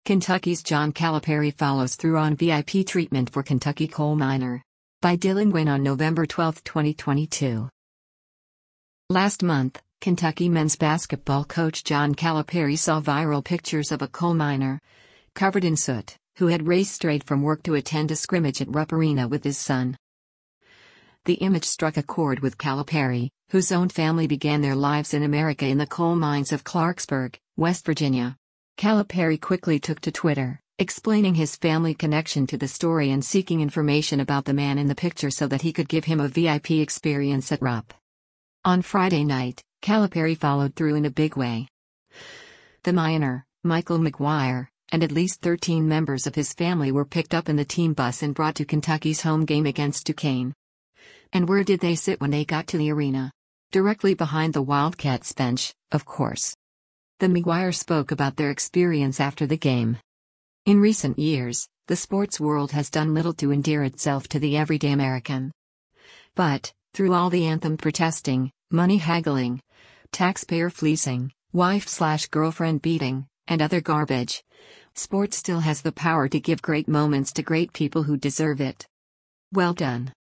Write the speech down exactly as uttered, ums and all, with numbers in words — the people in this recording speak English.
Kentucky's John Calipari follows through on V I P treatment for Kentucky coal miner. By Dylan Gwynn on November twelfth, twenty twenty-two. Last month, Kentucky men's basketball coach John Calipari saw viral pictures of a coal miner, covered in soot, who had raced straight from work to attend a scrimmage at Rupp Arena with his son. The image struck a chord with Calipari, whose own family began their lives in America in the coal mines of Clarksburg, West Virginia. Calipari quickly took to Twitter, explaining his family connection to the story and seeking information about the man in the picture so that he could give him a V I P experience at Rupp. On Friday night, Calipari followed through in a big way. The miner, Michael McGuire, and at least thirteen members of his family were picked up in the team bus and brought to Kentucky's home game against Duquesne. And where did they sit when they got to the arena? Directly behind the Wildcats bench, of course. The McGuire spoke about their experience after the game. In recent years, the sports world has done little to endear itself to the everyday American. But, through all the anthem protesting, money haggling, taxpayer fleecing, wife-slash-girlfriend beating, and other garbage, sports still has the power to give great moments to great people who deserve it. Well done.